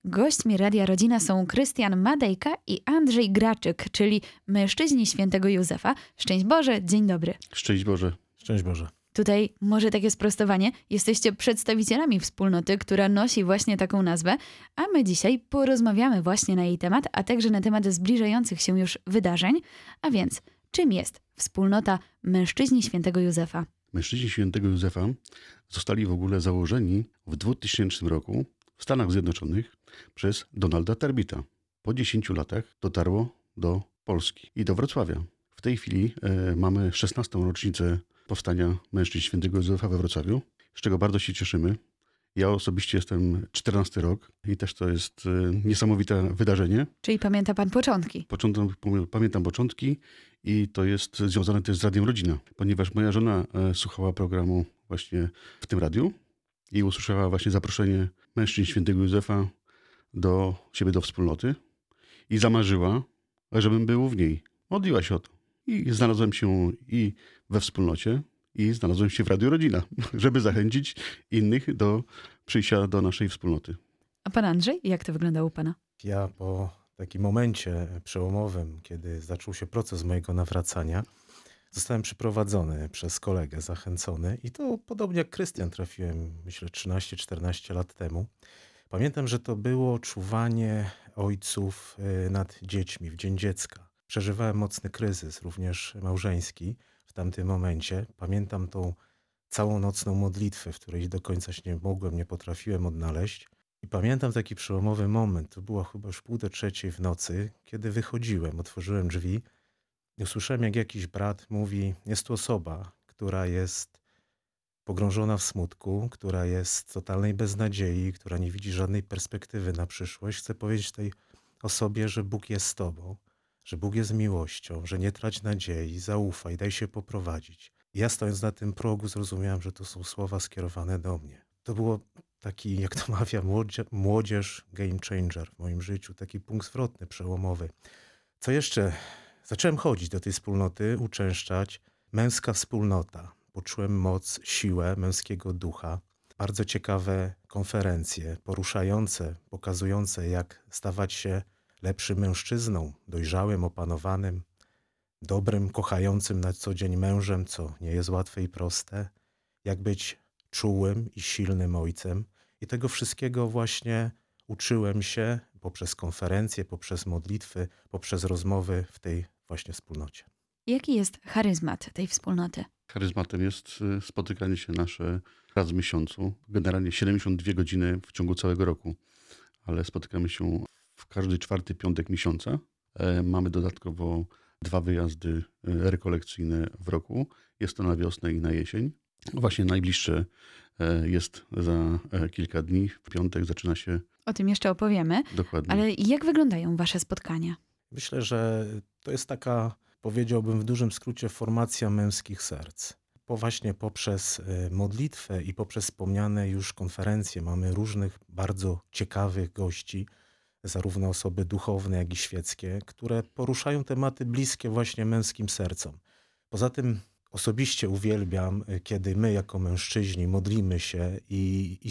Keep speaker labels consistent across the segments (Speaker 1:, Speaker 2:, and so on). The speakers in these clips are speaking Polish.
Speaker 1: Gośćmi Radia Rodzina są Krystian Madejka i Andrzej Graczyk, czyli mężczyźni świętego Józefa. Szczęść Boże, dzień dobry.
Speaker 2: Szczęść Boże.
Speaker 3: Szczęść Boże.
Speaker 1: Tutaj może takie sprostowanie. Jesteście przedstawicielami wspólnoty, która nosi właśnie taką nazwę, a my dzisiaj porozmawiamy właśnie na jej temat, a także na temat zbliżających się już wydarzeń. A więc, czym jest wspólnota Mężczyźni świętego Józefa?
Speaker 2: Mężczyźni świętego Józefa zostali w ogóle założeni w 2000 roku w Stanach Zjednoczonych przez Donalda Terbita. Po 10 latach dotarło do Polski i do Wrocławia. W tej chwili mamy 16. rocznicę powstania Mężczyzn świętego Józefa we Wrocławiu, z czego bardzo się cieszymy. Ja osobiście jestem 14 rok i też to jest niesamowite wydarzenie.
Speaker 1: Czyli pamięta pan początki?
Speaker 2: Pamiętam początki i to jest związane też z Radiem Rodzina, ponieważ moja żona słuchała programu właśnie w tym radiu i usłyszała właśnie zaproszenie Mężczyzn świętego Józefa do siebie, do wspólnoty i zamarzyła, żebym był w niej. Modliła się o to. I znalazłem się i we wspólnocie, i znalazłem się w Radiu Rodzina, żeby zachęcić innych do przyjścia do naszej wspólnoty.
Speaker 1: A pan Andrzej, jak to wyglądało u pana?
Speaker 3: Ja po takim momencie przełomowym, kiedy zaczął się proces mojego nawracania, zostałem przyprowadzony przez kolegę, zachęcony i to podobnie jak Krystian trafiłem, myślę, 13-14 lat temu. Pamiętam, że to było czuwanie ojców nad dziećmi w Dzień Dziecka. Przeżywałem mocny kryzys, również małżeński w tamtym momencie. Pamiętam tą całą nocną modlitwę, w której do końca się nie potrafiłem odnaleźć. I pamiętam taki przełomowy moment, to było chyba już 2:30 w nocy, kiedy wychodziłem, otworzyłem drzwi i usłyszałem, jak jakiś brat mówi, jest tu osoba, która jest pogrążona w smutku, która jest w totalnej beznadziei, która nie widzi żadnej perspektywy na przyszłość. Chcę powiedzieć tej osobie, że Bóg jest z tobą, że Bóg jest miłością, że nie trać nadziei, zaufaj, daj się poprowadzić. I ja stojąc na tym progu zrozumiałem, że to są słowa skierowane do mnie. To było taki, jak to mawia młodzież, game changer w moim życiu, taki punkt zwrotny, przełomowy. Co jeszcze? Zacząłem chodzić do tej wspólnoty, uczęszczać. Męska wspólnota. Poczułem moc, siłę męskiego ducha. Bardzo ciekawe konferencje, poruszające, pokazujące, jak stawać się lepszym mężczyzną, dojrzałym, opanowanym, dobrym, kochającym na co dzień mężem, co nie jest łatwe i proste. Jak być czułym i silnym ojcem. I tego wszystkiego właśnie uczyłem się poprzez konferencje, poprzez modlitwy, poprzez rozmowy w tej właśnie wspólnocie.
Speaker 1: Jaki jest charyzmat tej wspólnoty?
Speaker 2: Charyzmatem jest spotykanie się nasze raz w miesiącu, generalnie 72 godziny w ciągu całego roku, ale spotykamy się w każdy czwarty piątek miesiąca. Mamy dodatkowo 2 wyjazdy rekolekcyjne w roku. Jest to na wiosnę i na jesień. Właśnie najbliższe jest za kilka dni. W piątek zaczyna się.
Speaker 1: O tym jeszcze opowiemy.
Speaker 2: Dokładnie.
Speaker 1: Ale jak wyglądają wasze spotkania?
Speaker 3: Myślę, że to jest taka, powiedziałbym w dużym skrócie, formacja męskich serc. Właśnie poprzez modlitwę i poprzez wspomniane już konferencje mamy różnych bardzo ciekawych gości, zarówno osoby duchowne, jak i świeckie, które poruszają tematy bliskie właśnie męskim sercom. Poza tym osobiście uwielbiam, kiedy my jako mężczyźni modlimy się i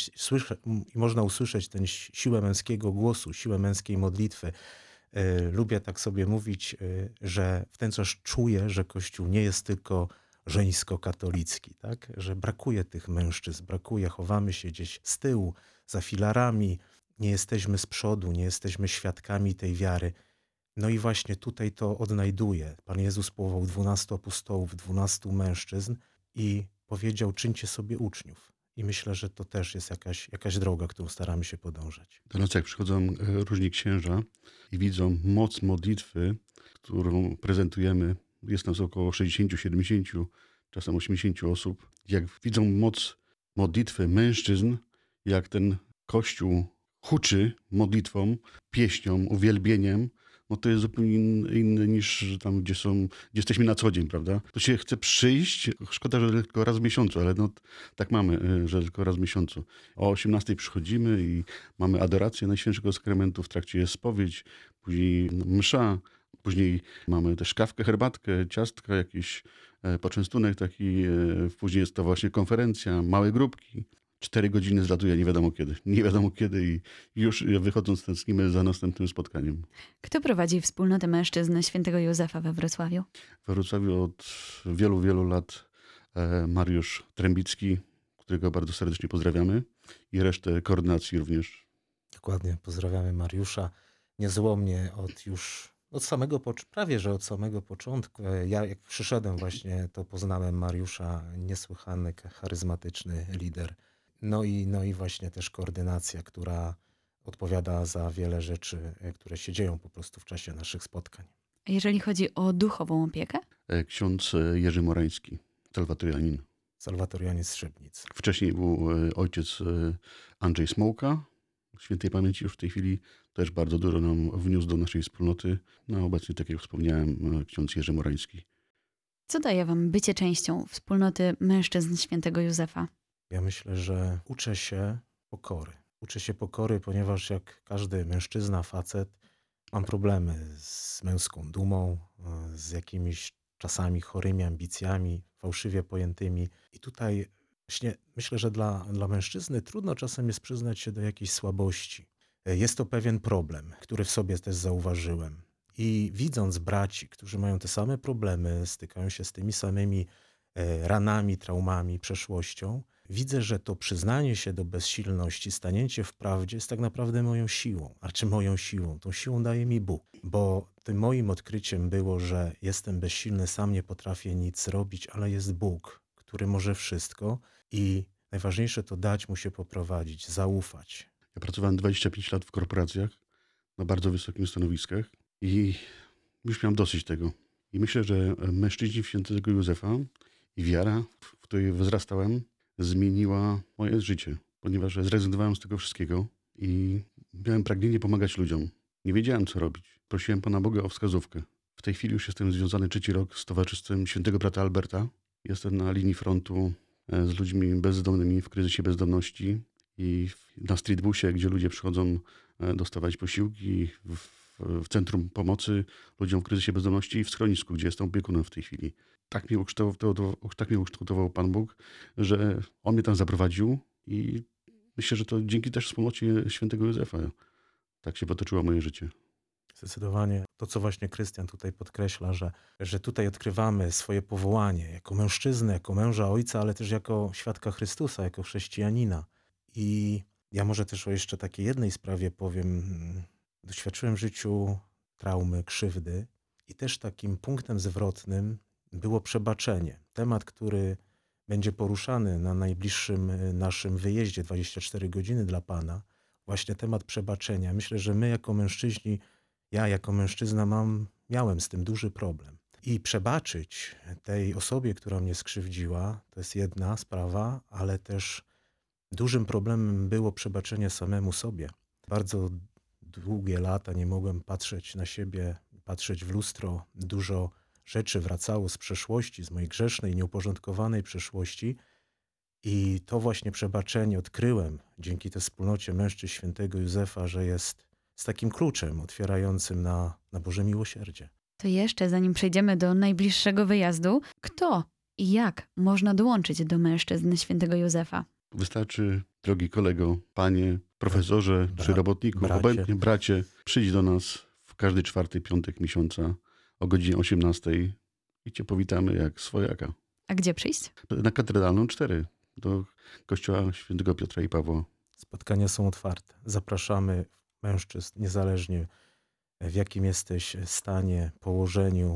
Speaker 3: można usłyszeć tę siłę męskiego głosu, siłę męskiej modlitwy. Lubię tak sobie mówić, że w ten czas czuję, że Kościół nie jest tylko żeńsko-katolicki, tak? Że brakuje tych mężczyzn, chowamy się gdzieś z tyłu, za filarami, nie jesteśmy z przodu, nie jesteśmy świadkami tej wiary. No i właśnie tutaj to odnajduję. Pan Jezus powołał 12 apostołów, 12 mężczyzn i powiedział, czyńcie sobie uczniów. I myślę, że to też jest jakaś droga, którą staramy się podążać.
Speaker 2: Do nas jak przychodzą różni księża i widzą moc modlitwy, którą prezentujemy, jest nas około 60, 70, czasem 80 osób. Jak widzą moc modlitwy mężczyzn, jak ten Kościół huczy modlitwą, pieśnią, uwielbieniem, no to jest zupełnie inny niż tam, gdzie jesteśmy na co dzień, prawda? To się chce przyjść, szkoda, że tylko raz w miesiącu, ale no tak mamy, że tylko raz w miesiącu. O 18 przychodzimy i mamy adorację Najświętszego Sakramentu, w trakcie jest spowiedź, później msza, później mamy też kawkę, herbatkę, ciastka, jakiś poczęstunek taki, później jest to właśnie konferencja, małe grupki. 4 godziny zlatuje nie wiadomo kiedy. Nie wiadomo kiedy i już wychodząc tęsknimy za następnym spotkaniem.
Speaker 1: Kto prowadzi wspólnotę mężczyzn świętego Józefa we Wrocławiu?
Speaker 2: We Wrocławiu od wielu, wielu lat Mariusz Trębicki, którego bardzo serdecznie pozdrawiamy, i resztę koordynacji również.
Speaker 3: Dokładnie, pozdrawiamy Mariusza. Niezłomnie prawie że od samego początku. Ja jak przyszedłem właśnie, to poznałem Mariusza, niesłychany, charyzmatyczny lider. No i właśnie też koordynacja, która odpowiada za wiele rzeczy, które się dzieją po prostu w czasie naszych spotkań.
Speaker 1: A jeżeli chodzi o duchową opiekę?
Speaker 2: Ksiądz Jerzy Morański, salwatorianin.
Speaker 3: Salwatorianie z Szybnic.
Speaker 2: Wcześniej był ojciec Andrzej Smołka, świętej pamięci już w tej chwili. Też bardzo dużo nam wniósł do naszej wspólnoty. No obecnie, tak jak wspomniałem, ksiądz Jerzy Morański.
Speaker 1: Co daje wam bycie częścią wspólnoty mężczyzn świętego Józefa?
Speaker 3: Ja myślę, że uczę się pokory. Uczę się pokory, ponieważ jak każdy mężczyzna, facet, mam problemy z męską dumą, z jakimiś czasami chorymi ambicjami, fałszywie pojętymi. I tutaj właśnie myślę, że dla mężczyzny trudno czasem jest przyznać się do jakiejś słabości. Jest to pewien problem, który w sobie też zauważyłem. I widząc braci, którzy mają te same problemy, stykają się z tymi samymi ranami, traumami, przeszłością, widzę, że to przyznanie się do bezsilności, stanięcie w prawdzie jest tak naprawdę moją siłą. A czy moją siłą? Tą siłą daje mi Bóg. Bo tym moim odkryciem było, że jestem bezsilny, sam nie potrafię nic zrobić, ale jest Bóg, który może wszystko i najważniejsze to dać Mu się poprowadzić, zaufać.
Speaker 2: Ja pracowałem 25 lat w korporacjach na bardzo wysokich stanowiskach i już miałem dosyć tego. I myślę, że mężczyźni świętego Józefa i wiara, w której wzrastałem, zmieniła moje życie, ponieważ zrezygnowałem z tego wszystkiego i miałem pragnienie pomagać ludziom. Nie wiedziałem, co robić. Prosiłem Pana Boga o wskazówkę. W tej chwili już jestem związany 3 rok z Towarzystwem Świętego Brata Alberta. Jestem na linii frontu z ludźmi bezdomnymi w kryzysie bezdomności i na streetbusie, gdzie ludzie przychodzą dostawać posiłki, w centrum pomocy ludziom w kryzysie bezdomności i w schronisku, gdzie jestem opiekunem w tej chwili. Tak mnie ukształtował Pan Bóg, że On mnie tam zaprowadził i myślę, że to dzięki też wspólnocie świętego Józefa tak się potoczyło moje życie.
Speaker 3: Zdecydowanie to, co właśnie Krystian tutaj podkreśla, że tutaj odkrywamy swoje powołanie jako mężczyzny, jako męża, ojca, ale też jako świadka Chrystusa, jako chrześcijanina. I ja może też o jeszcze takiej jednej sprawie powiem. Doświadczyłem w życiu traumy, krzywdy i też takim punktem zwrotnym było przebaczenie. Temat, który będzie poruszany na najbliższym naszym wyjeździe 24 godziny dla Pana. Właśnie temat przebaczenia. Myślę, że my jako mężczyźni, ja jako mężczyzna miałem z tym duży problem. I przebaczyć tej osobie, która mnie skrzywdziła, to jest jedna sprawa, ale też dużym problemem było przebaczenie samemu sobie. Bardzo długie lata nie mogłem patrzeć na siebie, patrzeć w lustro. Dużo rzeczy wracało z przeszłości, z mojej grzesznej, nieuporządkowanej przeszłości. I to właśnie przebaczenie odkryłem dzięki tej wspólnocie mężczyzn świętego Józefa, że jest z takim kluczem otwierającym na Boże miłosierdzie.
Speaker 1: To jeszcze zanim przejdziemy do najbliższego wyjazdu, kto i jak można dołączyć do mężczyzn świętego Józefa?
Speaker 2: Wystarczy, drogi kolego, panie, profesorze czy robotniku, obojętnie bracie, przyjdź do nas w każdy 4. piątek miesiąca o godzinie 18 i cię powitamy jak swojaka.
Speaker 1: A gdzie przyjść?
Speaker 2: Na Katedralną 4 do kościoła świętego Piotra i Pawła.
Speaker 3: Spotkania są otwarte. Zapraszamy mężczyzn, niezależnie w jakim jesteś stanie, położeniu,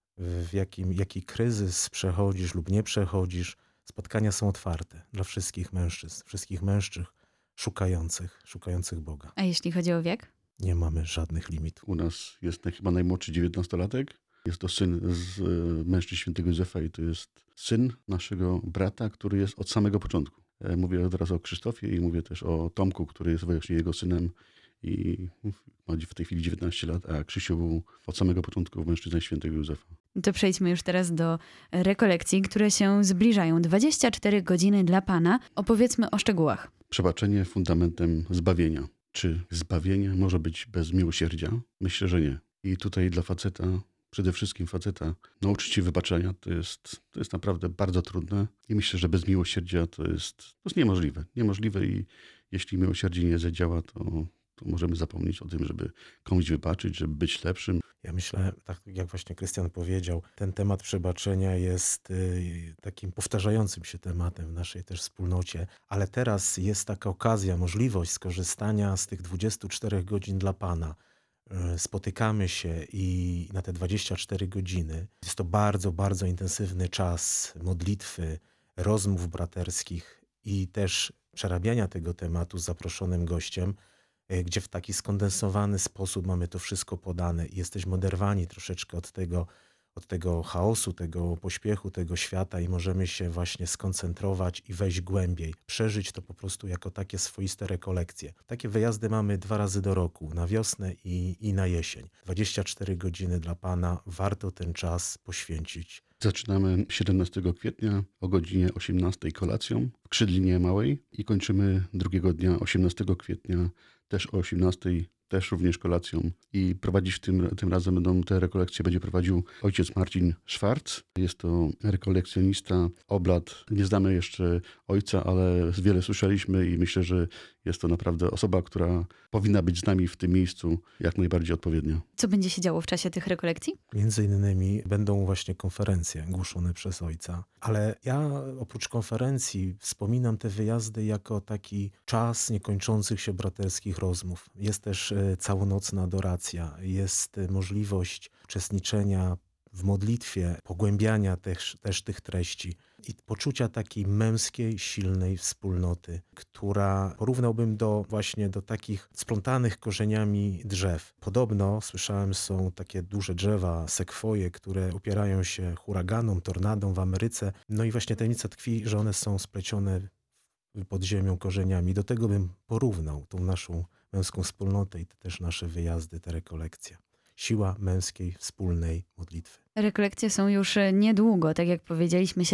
Speaker 3: jaki kryzys przechodzisz lub nie przechodzisz. Spotkania są otwarte dla wszystkich mężczyzn szukających Boga.
Speaker 1: A jeśli chodzi o wiek?
Speaker 3: Nie mamy żadnych limitów.
Speaker 2: U nas jest chyba najmłodszy 19-latek. Jest to syn z mężczyzn świętego Józefa i to jest syn naszego brata, który jest od samego początku. Mówię teraz o Krzysztofie i mówię też o Tomku, który jest właśnie jego synem i ma w tej chwili 19 lat, a Krzysiu był od samego początku mężczyzną świętego Józefa.
Speaker 1: To przejdźmy już teraz do rekolekcji, które się zbliżają. 24 godziny dla Pana. Opowiedzmy o szczegółach.
Speaker 2: Przebaczenie fundamentem zbawienia. Czy zbawienie może być bez miłosierdzia? Myślę, że nie. I tutaj dla faceta przede wszystkim faceta, nauczyć się wybaczenia, to jest naprawdę bardzo trudne i myślę, że bez miłosierdzia to jest niemożliwe. Niemożliwe i jeśli miłosierdzie nie zadziała, to możemy zapomnieć o tym, żeby komuś wybaczyć, żeby być lepszym.
Speaker 3: Ja myślę, tak jak właśnie Krystian powiedział, ten temat przebaczenia jest takim powtarzającym się tematem w naszej też wspólnocie, ale teraz jest taka okazja, możliwość skorzystania z tych 24 godzin dla Pana. Spotykamy się i na te 24 godziny jest to bardzo, bardzo intensywny czas modlitwy, rozmów braterskich i też przerabiania tego tematu z zaproszonym gościem, gdzie w taki skondensowany sposób mamy to wszystko podane i jesteśmy oderwani troszeczkę od tego chaosu, tego pośpiechu, tego świata i możemy się właśnie skoncentrować i wejść głębiej, przeżyć to po prostu jako takie swoiste rekolekcje. Takie wyjazdy mamy 2 razy do roku, na wiosnę i na jesień. 24 godziny dla Pana, warto ten czas poświęcić.
Speaker 2: Zaczynamy 17 kwietnia o godzinie 18 kolacją w Krzydlinie Małej i kończymy drugiego dnia 18 kwietnia też o 18, też również kolacją. I prowadzić tym razem te rekolekcje będzie prowadził ojciec Marcin Szwarc. Jest to rekolekcjonista, oblat. Nie znamy jeszcze ojca, ale wiele słyszeliśmy i myślę, że jest to naprawdę osoba, która powinna być z nami w tym miejscu jak najbardziej odpowiednio.
Speaker 1: Co będzie się działo w czasie tych rekolekcji?
Speaker 3: Między innymi będą właśnie konferencje głoszone przez ojca. Ale ja oprócz konferencji wspominam te wyjazdy jako taki czas niekończących się braterskich rozmów. Jest też całonocna adoracja, jest możliwość uczestniczenia w modlitwie, pogłębiania też tych treści i poczucia takiej męskiej, silnej wspólnoty, która porównałbym właśnie do takich splątanych korzeniami drzew. Podobno, słyszałem, są takie duże drzewa, sekwoje, które opierają się huraganom, tornadom w Ameryce. No i właśnie tajemnica tkwi, że one są splecione pod ziemią korzeniami. Do tego bym porównał tą naszą męską wspólnotę i też nasze wyjazdy, te rekolekcje. Siła męskiej, wspólnej modlitwy.
Speaker 1: Rekolekcje są już niedługo, tak jak powiedzieliśmy,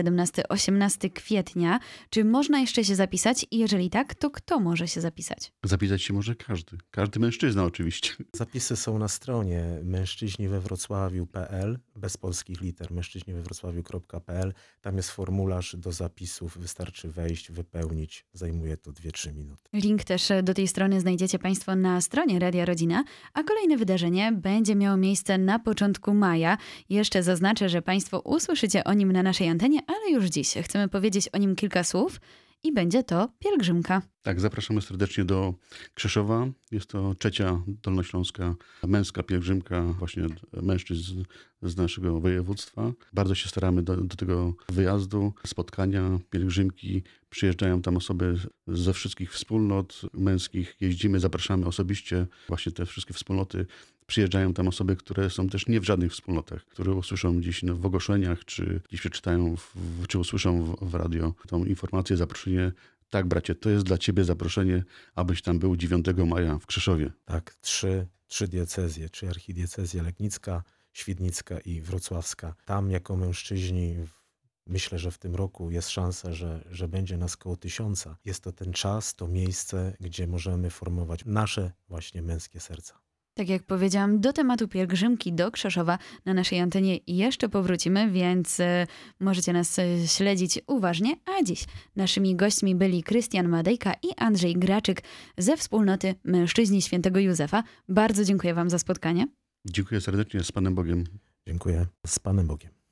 Speaker 1: 17-18 kwietnia. Czy można jeszcze się zapisać? I jeżeli tak, to kto może się zapisać?
Speaker 2: Zapisać się może każdy. Każdy mężczyzna oczywiście.
Speaker 3: Zapisy są na stronie mężczyźniwewrocławiu.pl, bez polskich liter, mężczyźniwewrocławiu.pl. Tam jest formularz do zapisów, wystarczy wejść, wypełnić. Zajmuje to 2-3 minuty.
Speaker 1: Link też do tej strony znajdziecie Państwo na stronie Radia Rodzina, a kolejne wydarzenie będzie miało miejsce na początku maja. Jeszcze zaznaczę, że Państwo usłyszycie o nim na naszej antenie, ale już dziś chcemy powiedzieć o nim kilka słów i będzie to pielgrzymka.
Speaker 2: Tak, zapraszamy serdecznie do Krzeszowa. Jest to 3. dolnośląska męska pielgrzymka właśnie mężczyzn z naszego województwa. Bardzo się staramy do tego wyjazdu, spotkania, pielgrzymki. Przyjeżdżają tam osoby ze wszystkich wspólnot męskich. Jeździmy, zapraszamy osobiście właśnie te wszystkie wspólnoty. Przyjeżdżają tam osoby, które są też nie w żadnych wspólnotach, które usłyszą gdzieś w ogłoszeniach, czy gdzieś przeczytają, czy usłyszą w radio tą informację, zaproszenie. Tak, bracie, to jest dla ciebie zaproszenie, abyś tam był 9 maja w Krzeszowie.
Speaker 3: Tak, trzy diecezje, 3 archidiecezje: Legnicka, Świdnicka i wrocławska. Tam jako mężczyźni myślę, że w tym roku jest szansa, że będzie nas koło 1000. Jest to ten czas, to miejsce, gdzie możemy formować nasze właśnie męskie serca.
Speaker 1: Tak jak powiedziałam, do tematu pielgrzymki do Krzeszowa na naszej antenie jeszcze powrócimy, więc możecie nas śledzić uważnie. A dziś naszymi gośćmi byli Krystian Madejka i Andrzej Graczyk ze wspólnoty Mężczyźni Świętego Józefa. Bardzo dziękuję Wam za spotkanie.
Speaker 2: Dziękuję serdecznie, z Panem Bogiem.
Speaker 3: Dziękuję. Z Panem Bogiem.